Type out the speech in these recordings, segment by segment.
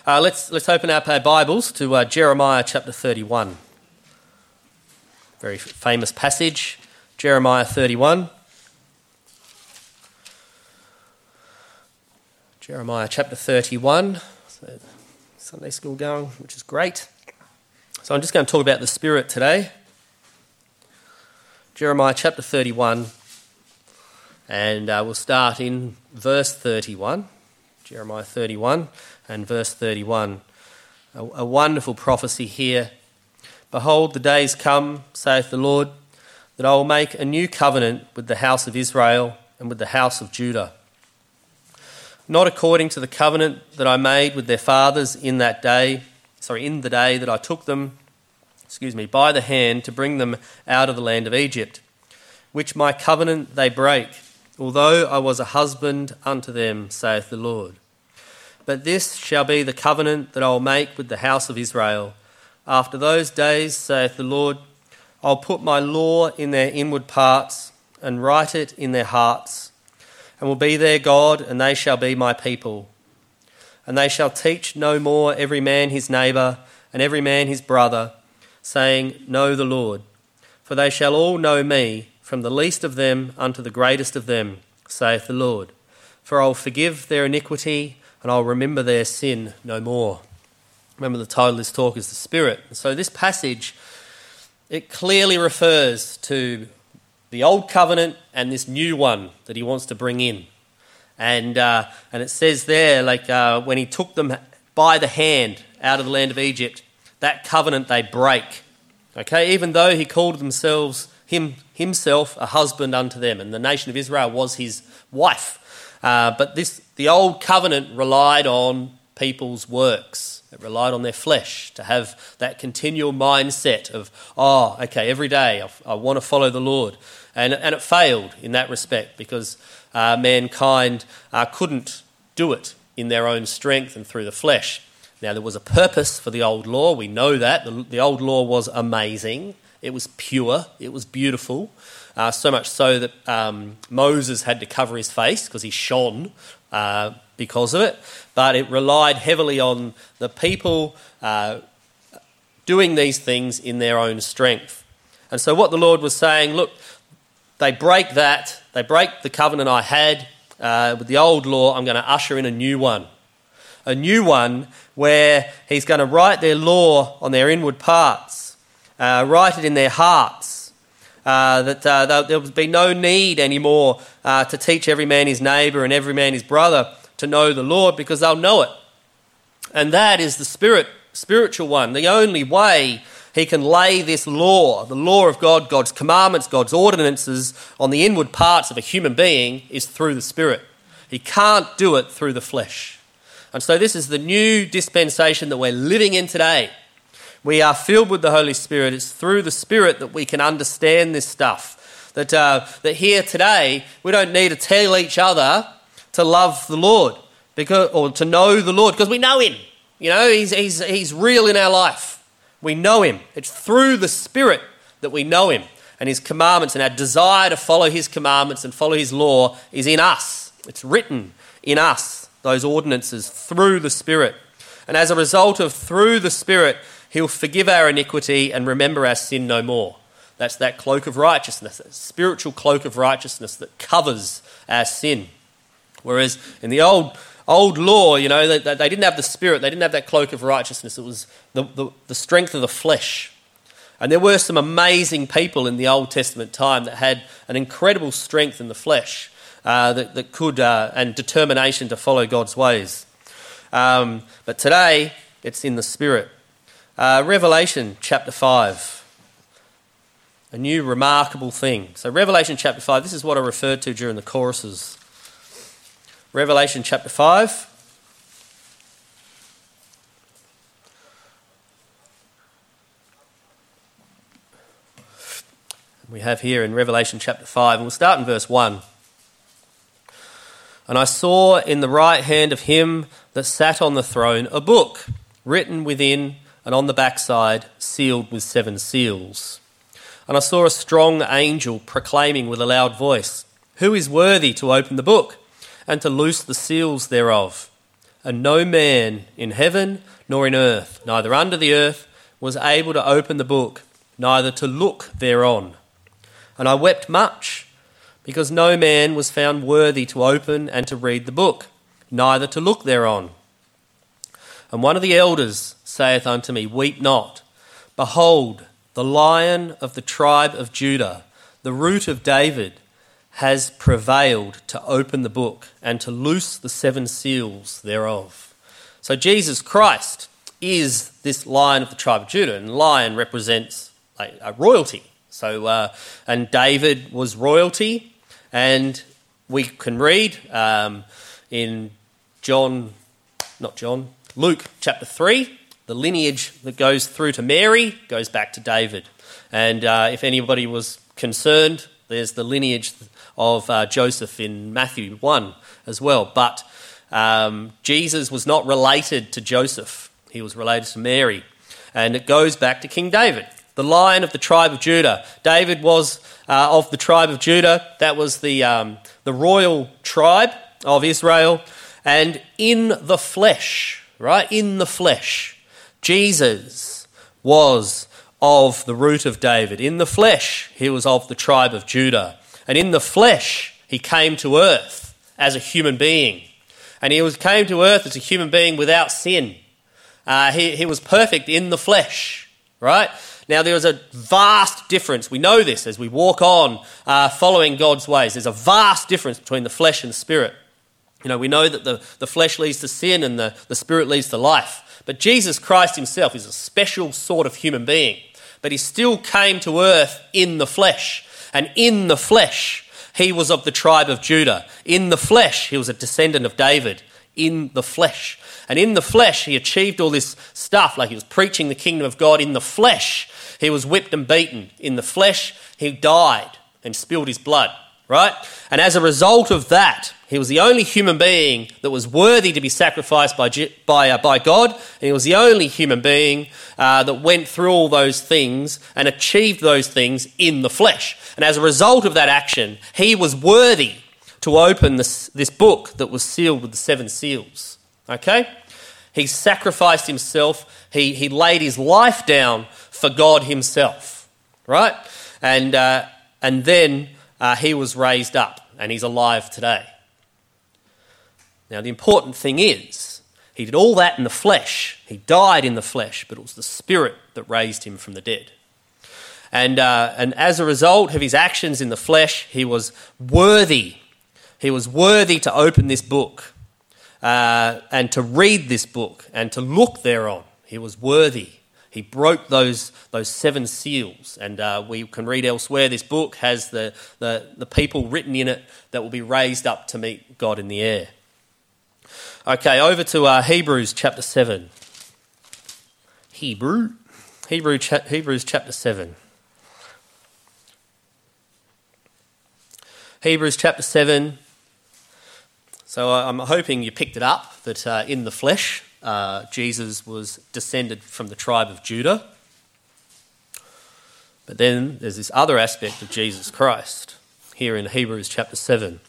Let's open up our Bibles to Jeremiah chapter 31. Very famous passage, Jeremiah 31. Jeremiah chapter 31. So Sunday school going, which is great. So I'm just going to talk about the Spirit today. Jeremiah chapter 31, and we'll start in verse 31. Jeremiah 31 and verse 31. A wonderful prophecy here. Behold, the days come, saith the Lord, that I will make a new covenant with the house of Israel and with the house of Judah. Not according to the covenant that I made with their fathers in the day that I took them, by the hand to bring them out of the land of Egypt, which my covenant they break, although I was a husband unto them, saith the Lord. But this shall be the covenant that I will make with the house of Israel. After those days, saith the Lord, I'll put my law in their inward parts and write it in their hearts, and will be their God, and they shall be my people. And they shall teach no more every man his neighbour and every man his brother, saying, Know the Lord. For they shall all know me, from the least of them unto the greatest of them, saith the Lord. For I'll forgive their iniquity, and I'll remember their sin no more. Remember, the title of this talk is the Spirit. So this passage, it clearly refers to the old covenant and this new one that he wants to bring in. And it says there, when he took them by the hand out of the land of Egypt, that covenant they break. Okay, even though he called himself a husband unto them, and the nation of Israel was his wife. But the old covenant relied on people's works. It relied on their flesh to have that continual mindset of, every day I want to follow the Lord. And it failed in that respect because mankind couldn't do it in their own strength and through the flesh. Now, there was a purpose for the old law. We know that. The old law was amazing. It was pure. It was beautiful. So much so that Moses had to cover his face because he shone because of it. But it relied heavily on the people doing these things in their own strength. And so what the Lord was saying, look, they break that. They break the covenant I had with the old law. I'm going to usher in a new one. A new one where he's going to write their law on their inward parts, write it in their hearts, that there will be no need anymore to teach every man his neighbour and every man his brother to know the Lord, because they'll know it. And that is the spiritual one. The only way he can lay this law, the law of God, God's commandments, God's ordinances on the inward parts of a human being is through the Spirit. He can't do it through the flesh. And so this is the new dispensation that we're living in today. We are filled with the Holy Spirit. It's through the Spirit that we can understand this stuff. That here today, we don't need to tell each other to love the Lord or to know the Lord, because we know him. You know, he's real in our life. We know him. It's through the Spirit that we know him, and his commandments, and our desire to follow his commandments and follow his law is in us. It's written in us. Those ordinances through the Spirit. And as a result of through the Spirit, he'll forgive our iniquity and remember our sin no more. That's that cloak of righteousness, that spiritual cloak of righteousness that covers our sin. Whereas in the old law, you know, they didn't have the Spirit, they didn't have that cloak of righteousness. It was the strength of the flesh. And there were some amazing people in the Old Testament time that had an incredible strength in the flesh. That could and determination to follow God's ways. But today, it's in the Spirit. Revelation chapter 5. A new remarkable thing. So Revelation chapter 5, this is what I referred to during the choruses. Revelation chapter 5. We have here in Revelation chapter 5, and we'll start in verse 1. And I saw in the right hand of him that sat on the throne a book, written within and on the backside, sealed with 7 seals. And I saw a strong angel proclaiming with a loud voice, Who is worthy to open the book and to loose the seals thereof? and no man in heaven nor in earth, neither under the earth, was able to open the book, neither to look thereon. And I wept much, because no man was found worthy to open and to read the book, neither to look thereon. And one of the elders saith unto me, Weep not. Behold, the Lion of the tribe of Judah, the Root of David, has prevailed to open the book and to loose the 7 seals thereof. So Jesus Christ is this Lion of the tribe of Judah, and lion represents a royalty. So, and David was royalty, and we can read in Luke chapter 3, the lineage that goes through to Mary goes back to David. And if anybody was concerned, there's the lineage of Joseph in Matthew 1 as well. But Jesus was not related to Joseph. He was related to Mary. And it goes back to King David, the Lion of the tribe of Judah. David was of the tribe of Judah. That was the royal tribe of Israel. And in the flesh, right, in the flesh, Jesus was of the root of David. In the flesh, he was of the tribe of Judah. And in the flesh, he came to earth as a human being. And he came to earth as a human being without sin. He was perfect in the flesh, right? Now, there is a vast difference. We know this as we walk on following God's ways. There's a vast difference between the flesh and the spirit. You know, we know that the flesh leads to sin and the spirit leads to life. But Jesus Christ himself is a special sort of human being. But he still came to earth in the flesh. And in the flesh, he was of the tribe of Judah. In the flesh, he was a descendant of David. In the flesh. And in the flesh, he achieved all this stuff, like he was preaching the kingdom of God. In the flesh, he was whipped and beaten. In the flesh, he died and spilled his blood, right? And as a result of that, he was the only human being that was worthy to be sacrificed by God. And he was the only human being that went through all those things and achieved those things in the flesh. And as a result of that action, he was worthy to open this book that was sealed with the 7 seals. Okay? He sacrificed himself. He laid his life down for God himself, right? And then he was raised up, and he's alive today. Now, the important thing is, he did all that in the flesh. He died in the flesh, but it was the Spirit that raised him from the dead. And as a result of his actions in the flesh, he was worthy. He was worthy to open this book and to read this book and to look thereon. He was worthy. He broke those 7 seals, and we can read elsewhere. This book has the people written in it that will be raised up to meet God in the air. Okay, over to Hebrews chapter 7. Hebrews chapter 7. Hebrews chapter 7. So I'm hoping you picked it up, that in the flesh, Jesus was descended from the tribe of Judah. But then there's this other aspect of Jesus Christ here in Hebrews chapter 7.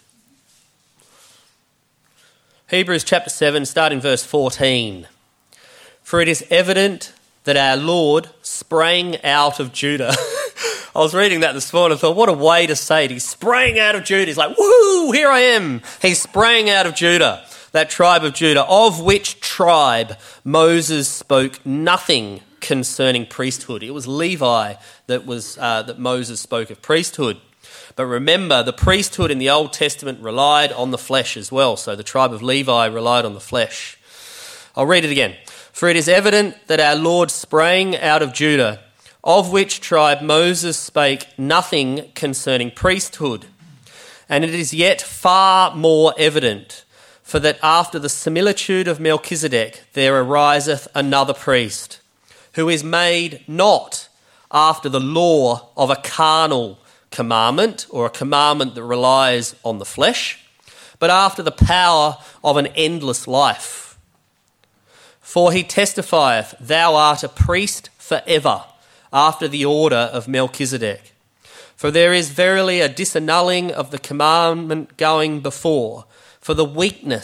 Hebrews chapter 7, starting verse 14. For it is evident that our Lord sprang out of Judah. I was reading that this morning and thought, what a way to say it. He sprang out of Judah. He's like, woohoo, here I am. He sprang out of Judah, that tribe of Judah, of which tribe Moses spoke nothing concerning priesthood. It was Levi that Moses spoke of priesthood. But remember, the priesthood in the Old Testament relied on the flesh as well. So the tribe of Levi relied on the flesh. I'll read it again. For it is evident that our Lord sprang out of Judah, of which tribe Moses spake nothing concerning priesthood. And it is yet far more evident, for that after the similitude of Melchizedek there ariseth another priest, who is made not after the law of a carnal commandment, or a commandment that relies on the flesh, but after the power of an endless life. For he testifieth, Thou art a priest forever, after the order of Melchizedek. For there is verily a disannulling of the commandment going before, for the weakness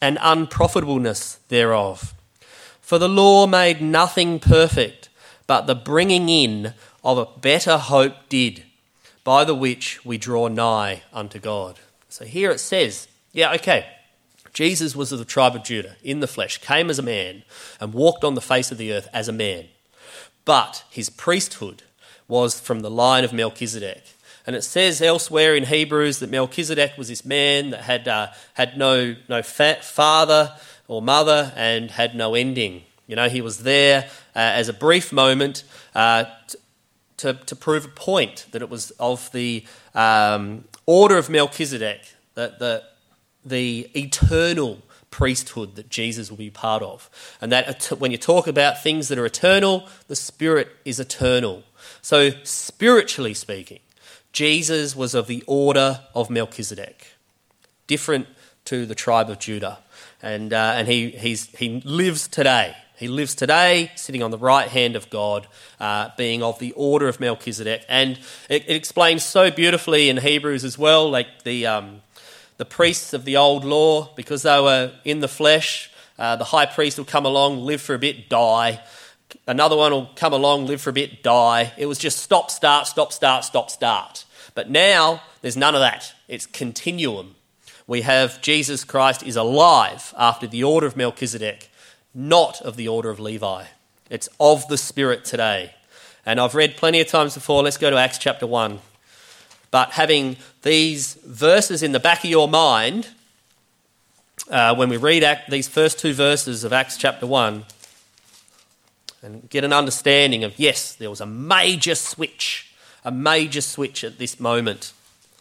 and unprofitableness thereof. For the law made nothing perfect, but the bringing in of a better hope did, by the which we draw nigh unto God. So here it says, Jesus was of the tribe of Judah in the flesh, came as a man and walked on the face of the earth as a man. But his priesthood was from the line of Melchizedek. And it says elsewhere in Hebrews that Melchizedek was this man that had no father or mother and had no ending. You know, he was there as a brief moment to prove a point that it was of the order of Melchizedek, that the eternal priesthood that Jesus will be part of. And that when you talk about things that are eternal, the Spirit is eternal. So spiritually speaking, Jesus was of the order of Melchizedek, different to the tribe of Judah. And he lives today. He lives today sitting on the right hand of God, being of the order of Melchizedek. And it explains so beautifully in Hebrews as well, like the priests of the old law, because they were in the flesh, the high priest will come along, live for a bit, die. Another one will come along, live for a bit, die. It was just stop, start, stop, start, stop, start. But now there's none of that. It's continuum. We have Jesus Christ is alive after the order of Melchizedek, not of the order of Levi. It's of the Spirit today. And I've read plenty of times before, let's go to Acts chapter 1. But having these verses in the back of your mind, when we read these first two verses of Acts chapter 1, and get an understanding of, yes, there was a major switch at this moment.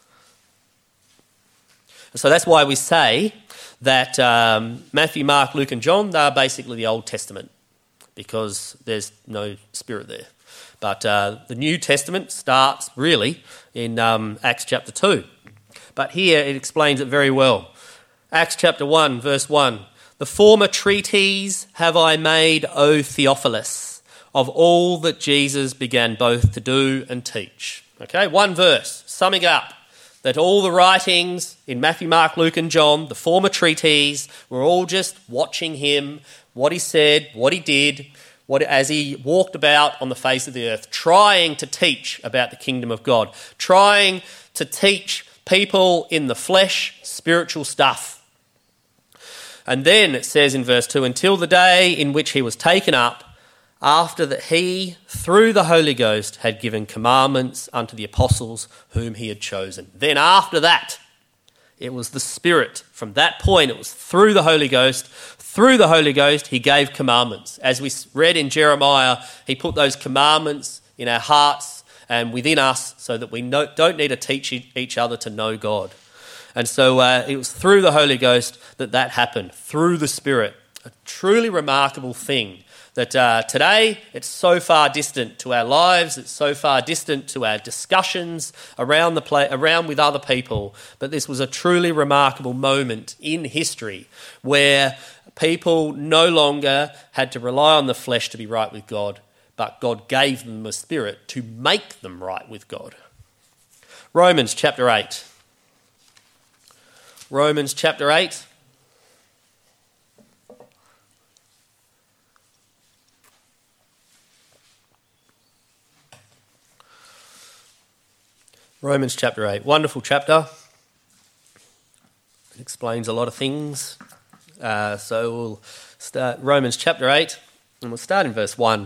And so that's why we say that Matthew, Mark, Luke and John, they're basically the Old Testament, because there's no Spirit there. But the New Testament starts really in Acts chapter 2. But here it explains it very well. Acts chapter 1, verse 1. The former treatise have I made, O Theophilus, of all that Jesus began both to do and teach. Okay, one verse, summing up that all the writings in Matthew, Mark, Luke and John, the former treatise, were all just watching him, what he said, what he did, as he walked about on the face of the earth, trying to teach about the kingdom of God, trying to teach people in the flesh spiritual stuff. And then it says in verse 2, until the day in which he was taken up, after that he, through the Holy Ghost, had given commandments unto the apostles whom he had chosen. Then after that, it was the Spirit. From that point, it was through the Holy Ghost. Through the Holy Ghost, he gave commandments. As we read in Jeremiah, he put those commandments in our hearts and within us so that we don't need to teach each other to know God. And so it was through the Holy Ghost that happened, through the Spirit. A truly remarkable thing that today it's so far distant to our lives, it's so far distant to our discussions around with other people. But this was a truly remarkable moment in history where people no longer had to rely on the flesh to be right with God, but God gave them a Spirit to make them right with God. Romans chapter 8. Romans chapter 8. Romans chapter 8. Wonderful chapter. It explains a lot of things. So we'll start Romans chapter 8, and we'll start in verse 1.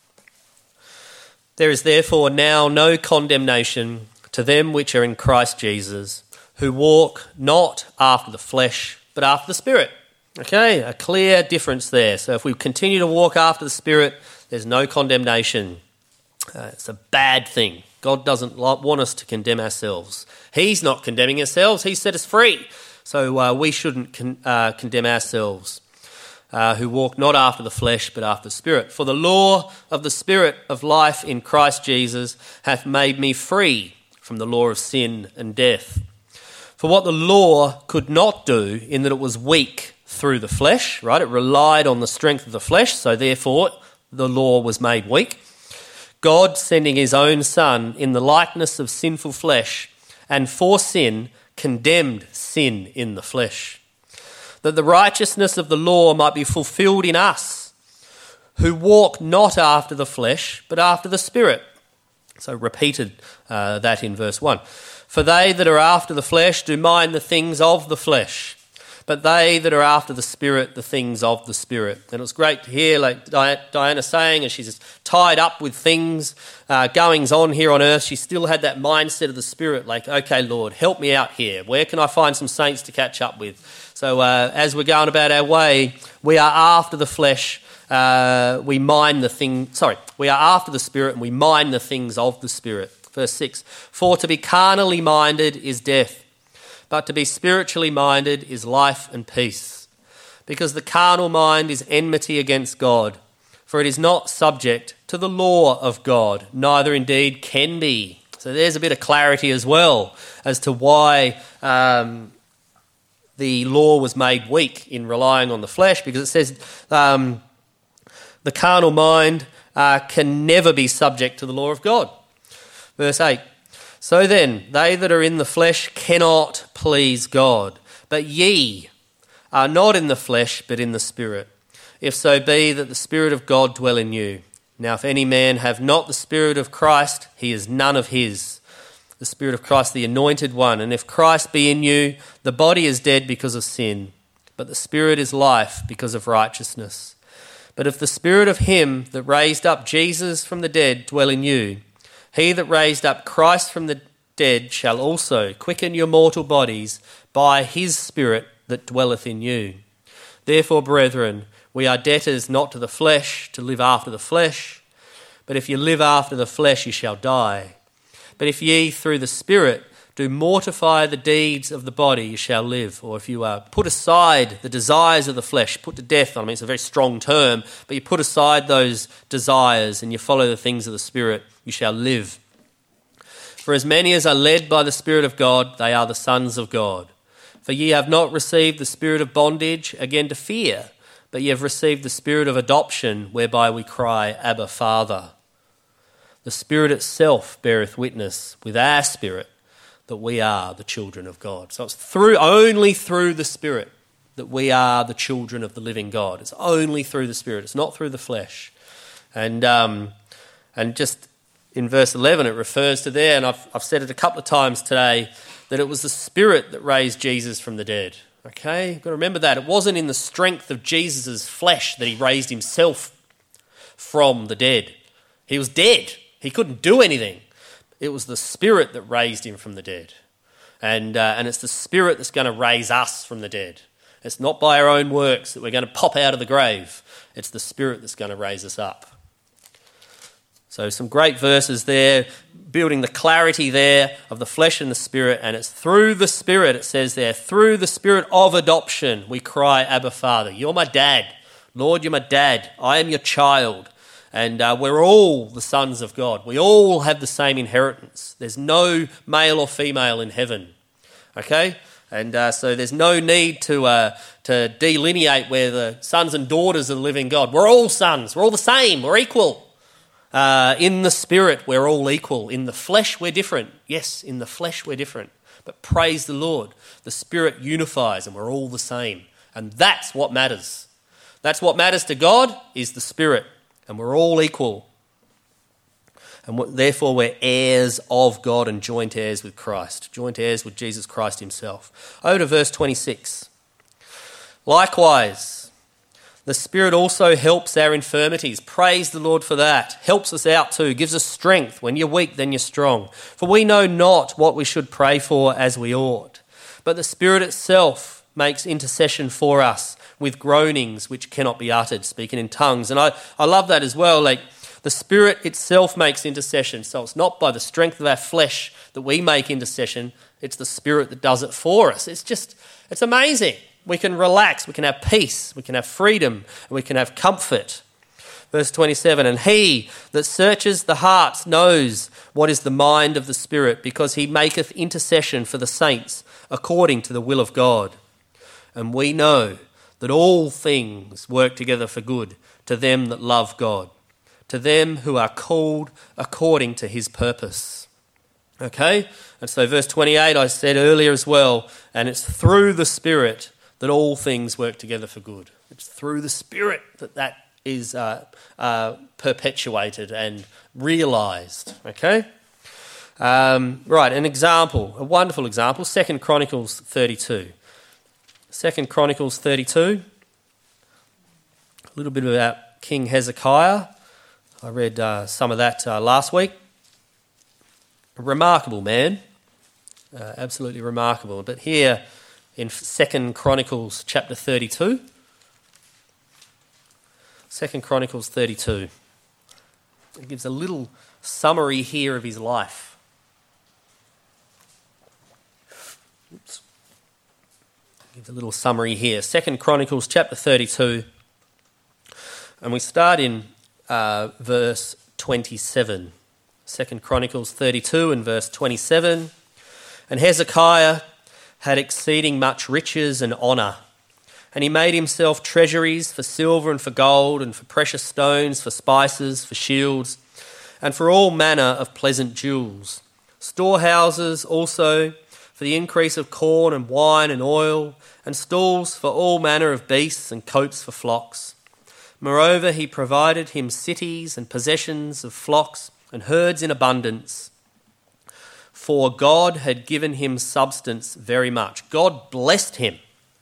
There is therefore now no condemnation to them which are in Christ Jesus, who walk not after the flesh, but after the Spirit. Okay, a clear difference there. So if we continue to walk after the Spirit, there's no condemnation. It's a bad thing. God doesn't want us to condemn ourselves. He's not condemning ourselves. He set us free. So we shouldn't condemn ourselves, who walk not after the flesh, but after the Spirit. For the law of the Spirit of life in Christ Jesus hath made me free from the law of sin and death. For what the law could not do, in that it was weak through the flesh, right? It relied on the strength of the flesh, so therefore the law was made weak. God sending his own Son in the likeness of sinful flesh, and for sin condemned sin in the flesh, that the righteousness of the law might be fulfilled in us, who walk not after the flesh, but after the Spirit. So repeated that in verse 1. For they that are after the flesh do mind the things of the flesh, but they that are after the Spirit, the things of the Spirit. And it was great to hear, like Diana saying, as she's tied up with things, goings on here on earth, she still had that mindset of the Spirit, like, okay, Lord, help me out here. Where can I find some saints to catch up with? So as we're going about our way, we are after the flesh, we are after the Spirit, and we mind the things of the Spirit. Verse 6, for to be carnally minded is death, but to be spiritually minded is life and peace. Because the carnal mind is enmity against God, for it is not subject to the law of God, neither indeed can be. So there's a bit of clarity as well as to why the law was made weak in relying on the flesh, because it says the carnal mind can never be subject to the law of God. Verse 8, so then, they that are in the flesh cannot please God, but ye are not in the flesh, but in the Spirit, if so be that the Spirit of God dwell in you. Now if any man have not the Spirit of Christ, he is none of his. The Spirit of Christ, the Anointed One. And if Christ be in you, the body is dead because of sin, but the Spirit is life because of righteousness. But if the Spirit of him that raised up Jesus from the dead dwell in you, he that raised up Christ from the dead shall also quicken your mortal bodies by his Spirit that dwelleth in you. Therefore, brethren, we are debtors not to the flesh, to live after the flesh. But if you live after the flesh, you shall die. But if ye through the Spirit do mortify the deeds of the body, you shall live. Or if you put aside the desires of the flesh, put to death, I mean, it's a very strong term, but you put aside those desires and you follow the things of the Spirit, you shall live. For as many as are led by the Spirit of God, they are the sons of God. For ye have not received the spirit of bondage again to fear, but ye have received the Spirit of adoption, whereby we cry, Abba, Father. The Spirit itself beareth witness with our spirit that we are the children of God. So it's only through the Spirit that we are the children of the living God. It's only through the Spirit. It's not through the flesh. And just in verse 11, it refers to there, and I've said it a couple of times today, that it was the Spirit that raised Jesus from the dead. Okay? You've got to remember that. It wasn't in the strength of Jesus' flesh that he raised himself from the dead. He was dead. He couldn't do anything. It was the Spirit that raised him from the dead. And it's the Spirit that's going to raise us from the dead. It's not by our own works that we're going to pop out of the grave. It's the Spirit that's going to raise us up. So some great verses there, building the clarity there of the flesh and the Spirit, and it's through the Spirit, it says there, through the Spirit of adoption, we cry, Abba, Father. You're my dad. Lord, you're my dad. I am your child. And we're all the sons of God. We all have the same inheritance. There's no male or female in heaven. Okay? And so there's no need to delineate where the sons and daughters of the living God. We're all sons. We're all the same. We're equal. In the Spirit, we're all equal. In the flesh, we're different. Yes, in the flesh, we're different. But praise the Lord. The Spirit unifies and we're all the same. And that's what matters. That's what matters to God, is the Spirit. And we're all equal. And therefore we're heirs of God and joint heirs with Christ. Joint heirs with Jesus Christ himself. Over to verse 26. Likewise, the Spirit also helps our infirmities. Praise the Lord for that. Helps us out too. Gives us strength. When you're weak, then you're strong. For we know not what we should pray for as we ought. But the Spirit itself makes intercession for us with groanings which cannot be uttered, speaking in tongues. And I love that as well. Like, the Spirit itself makes intercession. So it's not by the strength of our flesh that we make intercession. It's the Spirit that does it for us. It's amazing. We can relax, we can have peace, we can have freedom, and we can have comfort. Verse 27, and he that searches the hearts knows what is the mind of the Spirit, because he maketh intercession for the saints according to the will of God. And we know that all things work together for good to them that love God, to them who are called according to his purpose. Okay? And so verse 28 I said earlier as well, and it's through the Spirit that all things work together for good. It's through the Spirit that is perpetuated and realised. Okay? Right, an example, a wonderful example, 2 Chronicles 32. 2 Chronicles 32, a little bit about King Hezekiah. I read some of that last week. A remarkable man, absolutely remarkable. But here in 2 Chronicles chapter 32, 2 Chronicles 32, it gives a little summary here of his life. Oops. It gives a little summary here. 2 Chronicles chapter 32, and we start in verse 27. 2 Chronicles 32 and verse 27. And Hezekiah had exceeding much riches and honour, and he made himself treasuries for silver and for gold and for precious stones, for spices, for shields, and for all manner of pleasant jewels. Storehouses also for the increase of corn and wine and oil, and stalls for all manner of beasts and coats for flocks. Moreover, he provided him cities and possessions of flocks and herds in abundance, for God had given him substance very much. God blessed him.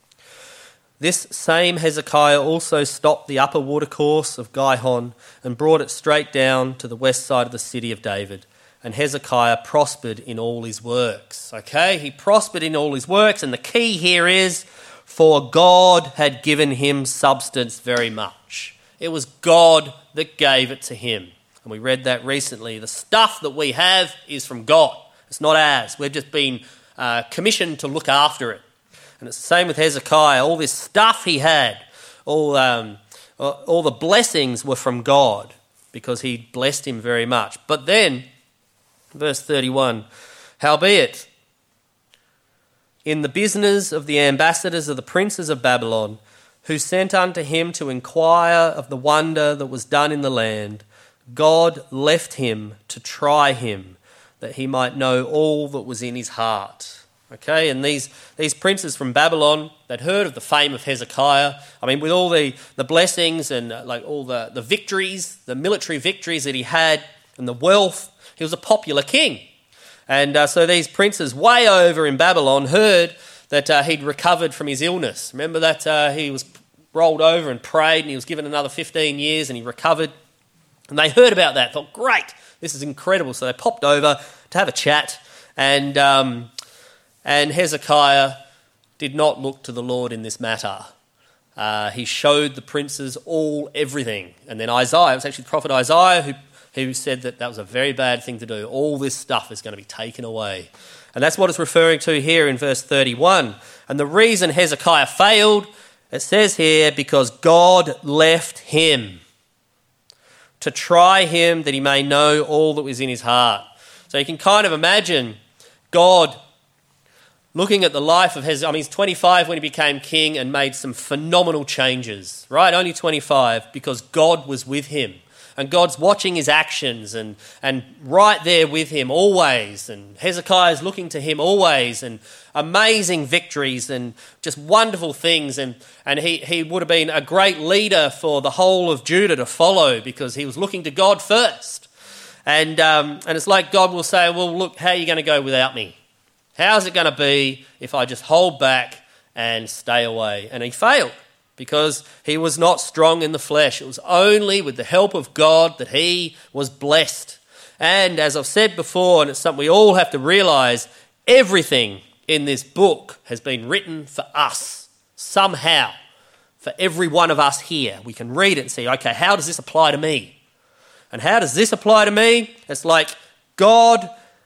This same Hezekiah also stopped the upper watercourse of Gihon and brought it straight down to the west side of the city of David. And Hezekiah prospered in all his works. Okay, he prospered in all his works, and the key here is, for God had given him substance very much. It was God that gave it to him. And we read that recently. The stuff that we have is from God. It's not ours. We've just been commissioned to look after it. And it's the same with Hezekiah. All this stuff he had, all the blessings were from God because he blessed him very much. But then, verse 31, howbeit, in the business of the ambassadors of the princes of Babylon, who sent unto him to inquire of the wonder that was done in the land, God left him to try him, that he might know all that was in his heart. Okay, and these princes from Babylon, they'd heard of the fame of Hezekiah. I mean, with all the blessings and like all the victories, the military victories that he had, and the wealth, he was a popular king. And so these princes way over in Babylon heard that he'd recovered from his illness. Remember that he was rolled over and prayed, and he was given another 15 years, and he recovered. And they heard about that, thought, great, this is incredible. So they popped over to have a chat, and Hezekiah did not look to the Lord in this matter. He showed the princes everything. And then Isaiah, it was actually the prophet Isaiah who said that was a very bad thing to do. All this stuff is going to be taken away. And that's what it's referring to here in verse 31. And the reason Hezekiah failed, it says here, because God left him to try him that he may know all that was in his heart. So you can kind of imagine God looking at the life of Hezekiah. I mean, he's 25 when he became king and made some phenomenal changes, right? Only 25 because God was with him. And God's watching his actions and right there with him always. And Hezekiah's looking to him always, and amazing victories and just wonderful things. And he would have been a great leader for the whole of Judah to follow because he was looking to God first. And it's like God will say, well, look, how are you going to go without me? How's it going to be if I just hold back and stay away? And he failed because he was not strong in the flesh. It was only with the help of God that he was blessed. And as I've said before, and it's something we all have to realise, everything in this book has been written for us somehow, for every one of us here. We can read it and see, okay, how does this apply to me? And how does this apply to me? It's like God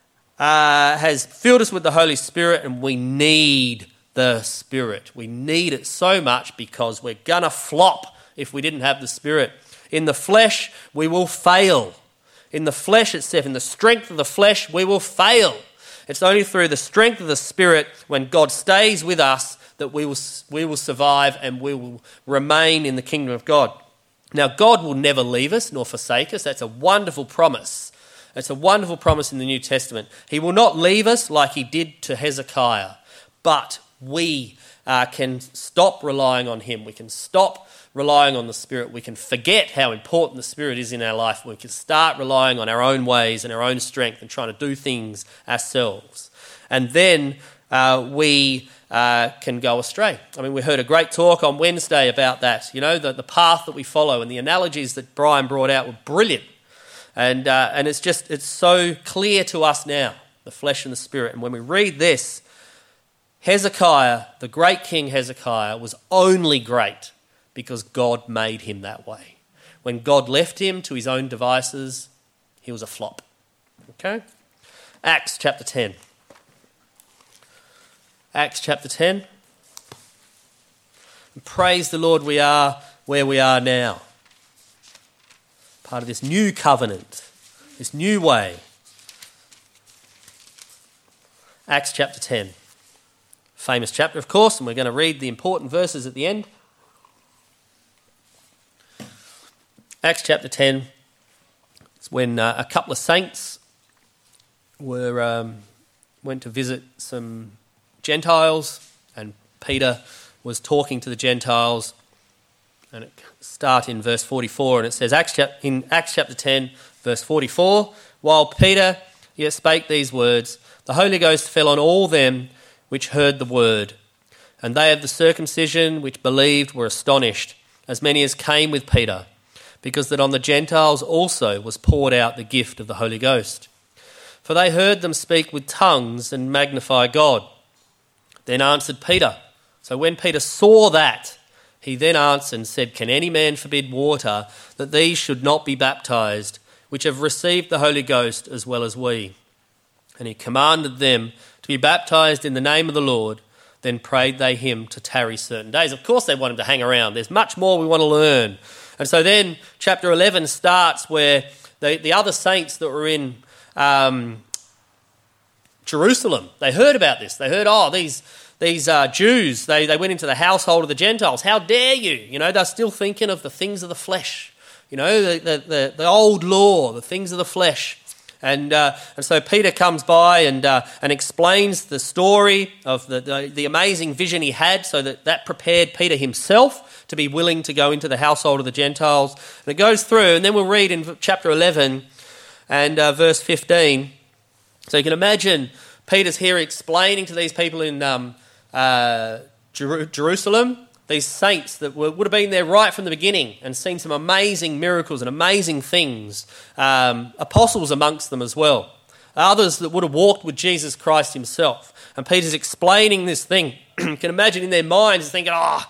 has filled us with the Holy Spirit, and we need the Spirit. We need it so much because we're going to flop if we didn't have the Spirit. In the flesh, we will fail. In the flesh itself, in the strength of the flesh, we will fail. It's only through the strength of the Spirit, when God stays with us, that we will survive and we will remain in the kingdom of God. Now, God will never leave us nor forsake us. That's a wonderful promise. It's a wonderful promise in the New Testament. He will not leave us like he did to Hezekiah, but we can stop relying on him. We can stop relying on the Spirit. We can forget how important the Spirit is in our life. We can start relying on our own ways and our own strength and trying to do things ourselves. And then we can go astray. I mean, we heard a great talk on Wednesday about that, the path that we follow, and the analogies that Brian brought out were brilliant. And it's so clear to us now, the flesh and the spirit. And when we read this, Hezekiah, the great king Hezekiah, was only great because God made him that way. When God left him to his own devices, he was a flop. Okay? Acts chapter 10. Acts chapter 10. And praise the Lord, we are where we are now. Part of this new covenant, this new way. Acts chapter 10. Famous chapter, of course, and we're going to read the important verses at the end. Acts chapter 10. It's when a couple of saints went to visit some Gentiles, and Peter was talking to the Gentiles, and it starts in verse 44, and it says, in Acts chapter 10, verse 44, while Peter yet spake these words, the Holy Ghost fell on all them which heard the word, and they of the circumcision which believed were astonished, as many as came with Peter, because that on the Gentiles also was poured out the gift of the Holy Ghost. For they heard them speak with tongues and magnify God. Then answered Peter. So when Peter saw that, he then answered and said, can any man forbid water that these should not be baptized, which have received the Holy Ghost as well as we? And he commanded them to be baptized in the name of the Lord. Then prayed they him to tarry certain days. Of course they want him to hang around. There's much more we want to learn. And so then chapter 11 starts where the other saints that were in Jerusalem, they heard about this. They heard, these Jews, they went into the household of the Gentiles. How dare you? They're still thinking of the things of the flesh. The old law, the things of the flesh. And so Peter comes by and explains the story of the amazing vision he had, so that prepared Peter himself to be willing to go into the household of the Gentiles. And it goes through, and then we'll read in chapter 11 and verse 15. So you can imagine Peter's here explaining to these people in Jerusalem, these saints that would have been there right from the beginning and seen some amazing miracles and amazing things, apostles amongst them as well, others that would have walked with Jesus Christ himself. And Peter's explaining this thing. You can imagine in their minds thinking,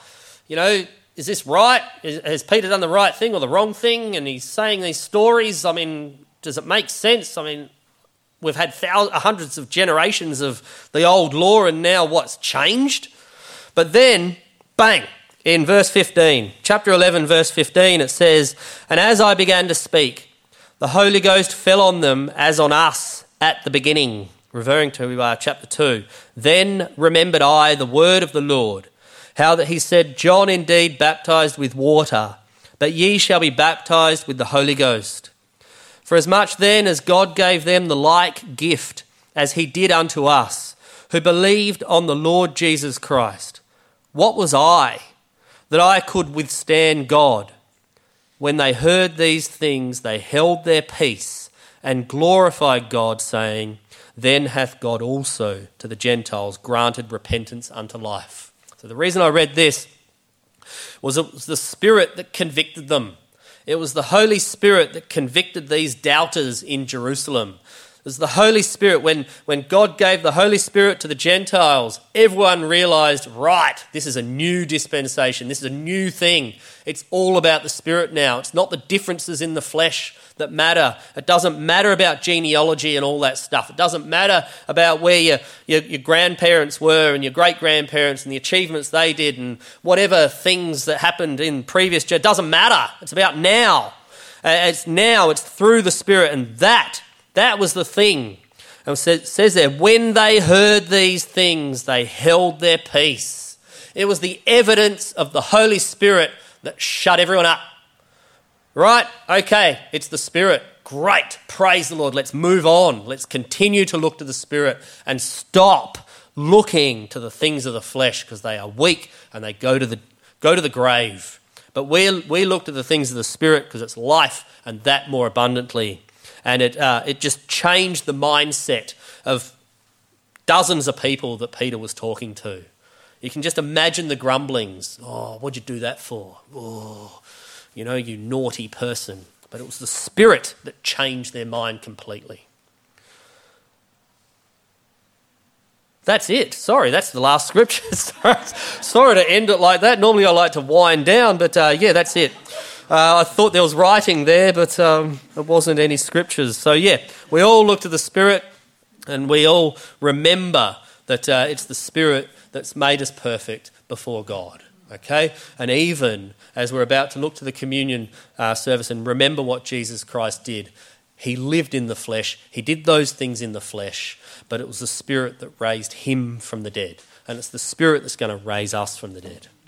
is this right? Has Peter done the right thing or the wrong thing? And he's saying these stories. I mean, does it make sense? I mean, we've had hundreds of generations of the old law, and now what's changed? But then, bang, in verse 15, chapter 11, verse 15, it says, and as I began to speak, the Holy Ghost fell on them as on us at the beginning, referring to chapter 2. Then remembered I the word of the Lord, how that he said, John indeed baptized with water, but ye shall be baptized with the Holy Ghost. For as much then as God gave them the like gift as he did unto us, who believed on the Lord Jesus Christ, what was I, that I could withstand God? When they heard these things, they held their peace and glorified God, saying, then hath God also to the Gentiles granted repentance unto life. So the reason I read this was it was the Spirit that convicted them. It was the Holy Spirit that convicted these doubters in Jerusalem. It was the Holy Spirit. When God gave the Holy Spirit to the Gentiles, everyone realised, right, this is a new dispensation. This is a new thing. It's all about the Spirit now. It's not the differences in the flesh that matter. It doesn't matter about genealogy and all that stuff. It doesn't matter about where your grandparents were and your great-grandparents and the achievements they did and whatever things that happened in previous. It doesn't matter. It's about now. It's now. It's through the Spirit, and that was the thing. And it says there, when they heard these things, they held their peace. It was the evidence of the Holy Spirit that shut everyone up. Right? Okay, it's the Spirit. Great. Praise the Lord. Let's move on. Let's continue to look to the Spirit and stop looking to the things of the flesh because they are weak and they go to the grave. But we look to the things of the Spirit because it's life and that more abundantly. And it just changed the mindset of dozens of people that Peter was talking to. You can just imagine the grumblings. Oh, what'd you do that for? Oh, you naughty person. But it was the Spirit that changed their mind completely. That's it. Sorry, that's the last scripture. Sorry to end it like that. Normally I like to wind down, but that's it. I thought there was writing there, but there wasn't any scriptures. So we all look to the Spirit and we all remember that it's the Spirit that's made us perfect before God. Okay? And even as we're about to look to the communion service and remember what Jesus Christ did, he lived in the flesh. He did those things in the flesh, but it was the Spirit that raised him from the dead. And it's the Spirit that's going to raise us from the dead.